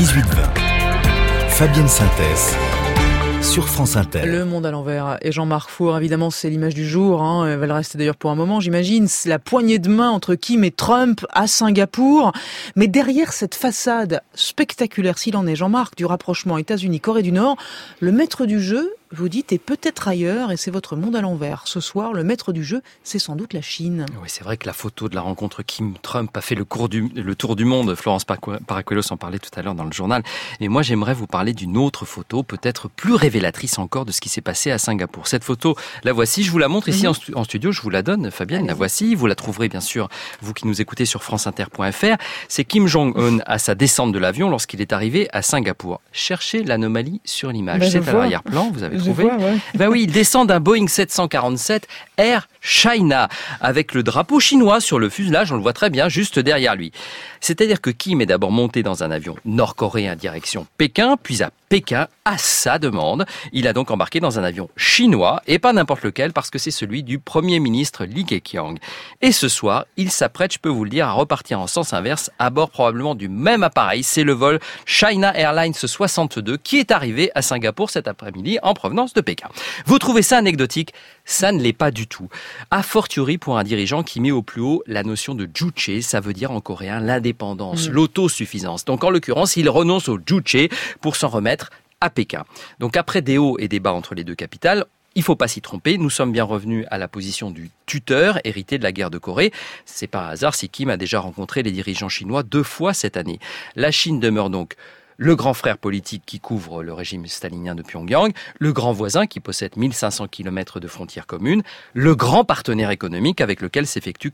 18h20. Fabienne Synthèse sur France Inter. Le monde à l'envers. Et Jean-Marc Four, évidemment, c'est l'image du jour. Elle va le rester d'ailleurs pour un moment, j'imagine. C'est la poignée de main entre Kim et Trump à Singapour. Mais derrière cette façade spectaculaire, s'il en est, Jean-Marc, du rapprochement États-Unis-Corée du Nord, le maître du jeu, vous dites, est peut-être ailleurs, et c'est votre monde à l'envers. Ce soir, le maître du jeu, c'est sans doute la Chine. Oui, c'est vrai que la photo de la rencontre Kim-Trump a fait le tour du monde. Florence Paracuelos en parlait tout à l'heure dans le journal. Et moi, j'aimerais vous parler d'une autre photo, peut-être plus révélatrice encore de ce qui s'est passé à Singapour. Cette photo, la voici, je vous la montre ici en studio, je vous la donne, Fabienne, allez-y. La voici. Vous la trouverez bien sûr, vous qui nous écoutez sur franceinter.fr. C'est Kim Jong-un à sa descente de l'avion lorsqu'il est arrivé à Singapour. Cherchez l'anomalie sur l'image. C'est à l'arrière-plan, vous avez trouvé. Ben oui, il descend d'un Boeing 747 Air China avec le drapeau chinois sur le fuselage, on le voit très bien, juste derrière lui. C'est-à-dire que Kim est d'abord monté dans un avion nord-coréen direction Pékin, puis à Pékin, à sa demande. Il a donc embarqué dans un avion chinois, et pas n'importe lequel, parce que c'est celui du Premier ministre Li Keqiang. Et ce soir, il s'apprête, je peux vous le dire, à repartir en sens inverse, à bord probablement du même appareil. C'est le vol China Airlines 62 qui est arrivé à Singapour cet après-midi en provenance de Pékin. Vous trouvez ça anecdotique ? Ça ne l'est pas du tout. A fortiori pour un dirigeant qui met au plus haut la notion de juche, ça veut dire en coréen l'indépendance, l'autosuffisance. Donc en l'occurrence, il renonce au juche pour s'en remettre à Pékin. Donc après des hauts et des bas entre les deux capitales, il ne faut pas s'y tromper, nous sommes bien revenus à la position du tuteur hérité de la guerre de Corée. C'est pas un hasard si Kim a déjà rencontré les dirigeants chinois 2 fois cette année. La Chine demeure donc le grand frère politique qui couvre le régime stalinien de Pyongyang, le grand voisin qui possède 1500 km de frontières communes, le grand partenaire économique avec lequel s'effectuent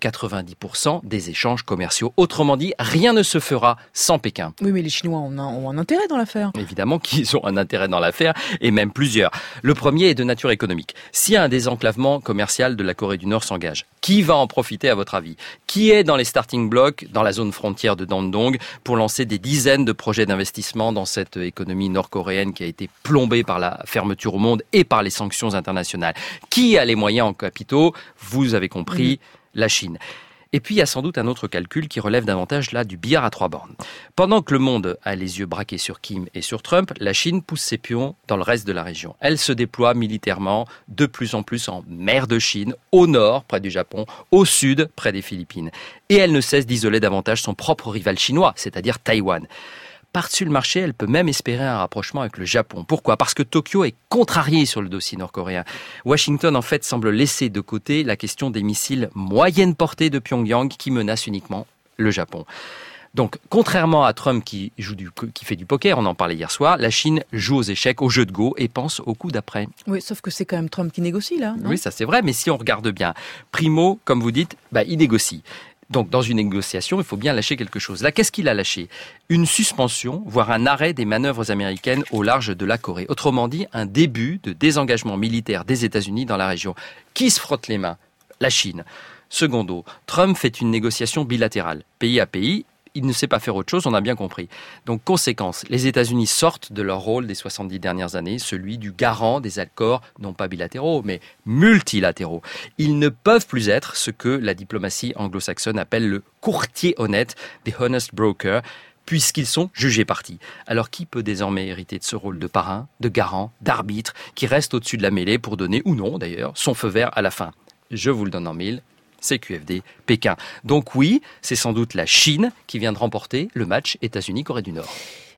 90% des échanges commerciaux. Autrement dit, rien ne se fera sans Pékin. Oui, mais les Chinois ont un intérêt dans l'affaire. Évidemment qu'ils ont un intérêt dans l'affaire, et même plusieurs. Le premier est de nature économique. Si un désenclavement commercial de la Corée du Nord s'engage, qui va en profiter à votre avis ? Qui est dans les starting blocks, dans la zone frontière de Dandong, pour lancer des dizaines de projets d'investissement dans cette économie nord-coréenne qui a été plombée par la fermeture au monde et par les sanctions internationales? Qui a les moyens en capitaux ? Vous avez compris, la Chine. Et puis, il y a sans doute un autre calcul qui relève davantage là du billard à 3 bornes. Pendant que le monde a les yeux braqués sur Kim et sur Trump, la Chine pousse ses pions dans le reste de la région. Elle se déploie militairement de plus en plus en mer de Chine, au nord, près du Japon, au sud, près des Philippines. Et elle ne cesse d'isoler davantage son propre rival chinois, c'est-à-dire Taïwan. Par-dessus le marché, elle peut même espérer un rapprochement avec le Japon. Pourquoi ? Parce que Tokyo est contrarié sur le dossier nord-coréen. Washington, en fait, semble laisser de côté la question des missiles moyenne portée de Pyongyang qui menacent uniquement le Japon. Donc, contrairement à Trump qui fait du poker, on en parlait hier soir, la Chine joue aux échecs, au jeu de go et pense au coup d'après. Oui, sauf que c'est quand même Trump qui négocie là, non ? Oui, ça c'est vrai, mais si on regarde bien, primo, comme vous dites, il négocie. Donc, dans une négociation, il faut bien lâcher quelque chose. Là, qu'est-ce qu'il a lâché ? Une suspension, voire un arrêt des manœuvres américaines au large de la Corée. Autrement dit, un début de désengagement militaire des États-Unis dans la région. Qui se frotte les mains ? La Chine. Secondo, Trump fait une négociation bilatérale, pays à pays. Il ne sait pas faire autre chose, on a bien compris. Donc, conséquence, les États-Unis sortent de leur rôle des 70 dernières années, celui du garant des accords, non pas bilatéraux, mais multilatéraux. Ils ne peuvent plus être ce que la diplomatie anglo-saxonne appelle le courtier honnête, des honest brokers, puisqu'ils sont jugés partis. Alors, qui peut désormais hériter de ce rôle de parrain, de garant, d'arbitre, qui reste au-dessus de la mêlée pour donner, ou non d'ailleurs, son feu vert à la fin ? Je vous le donne en mille. C'est QFD, Pékin. Donc oui, c'est sans doute la Chine qui vient de remporter le match États-Unis-Corée du Nord.